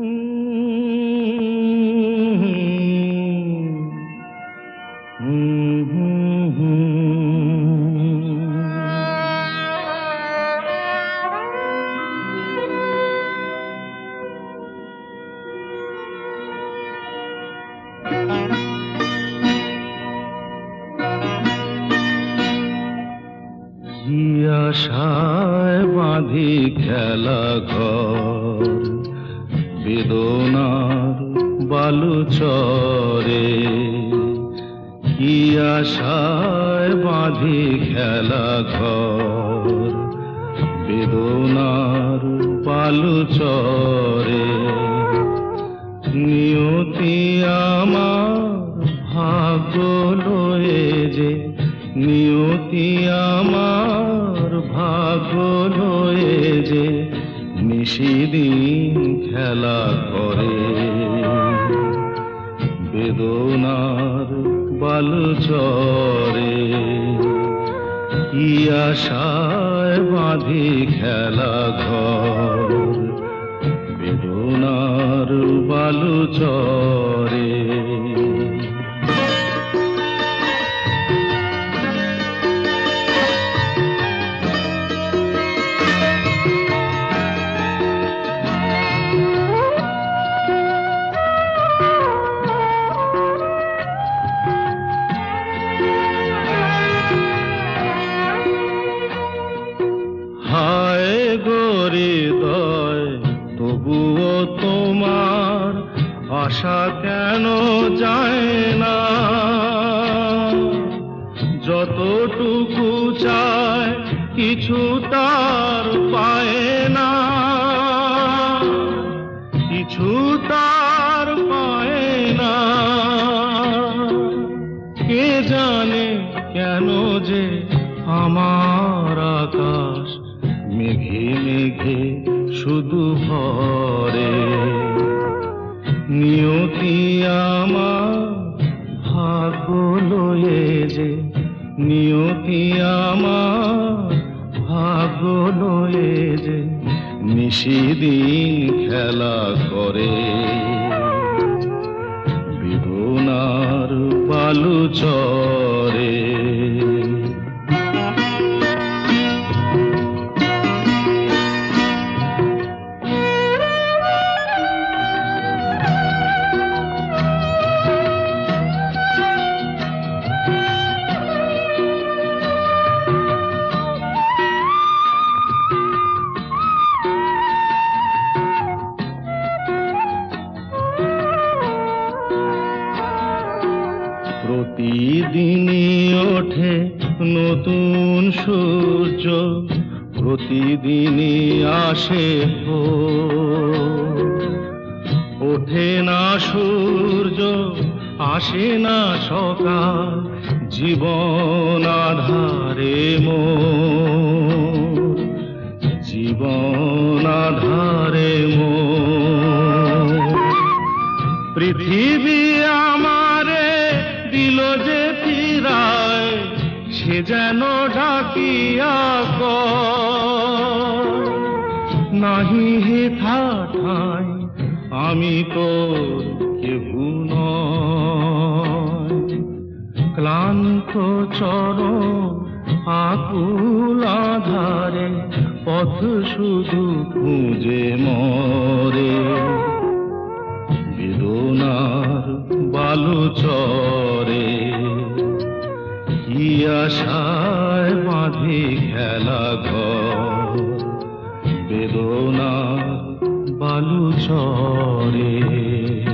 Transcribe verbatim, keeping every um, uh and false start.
আশায় বাঁধি খেলা ঘর বেদনার বালু চরে, কি আশায় বাঁধি খেলা ঘর বেদনার বালু চরে। নিয়তি আমার ভাগ্য লয়ে যে, নিয়তি আমার ভাগ্য লয়ে যে নিশিদিন খেলা করে বেদনার বালু চরে। কি আশায় বাঁধি খেলা ঘর বেদনার বালু চরে। হায় হৃদয় তবুও তোমার আশা কেন যায় না? যতটুকু চায় কিছু তার পায় না, কিছু তার পায় না। কে জানে কেন যে আমার আকাশ মেঘে মেঘে শুধু ভরে। নিয়তি আমার ভাগ্য লয়ে যে, নিয়তি আমার ভাগ্য লয়ে যে নিশিদিন খেলা করে বেদনার বালু চরে। প্রতিদিনই ওঠে নতুন সূর্য, প্রতিদিনই আসে ভোর। ওঠে না সূর্য আসে না সকাল, জীবন আধারে মোর, জীবন আধারে মোর। পৃথিবী আমারে দিল যে ফিরায়, সে যেন ডাকিয়া কয়, নাহি হেথা ঠাই আমি তোর কেহু নয়। ক্লান্ত চরণ আকুল আধারে পথ শুধু খুঁজে মরে বেদনার বালু চরে। কি আশায় বাঁধি খেলা ঘর বেদনার বালু চরে।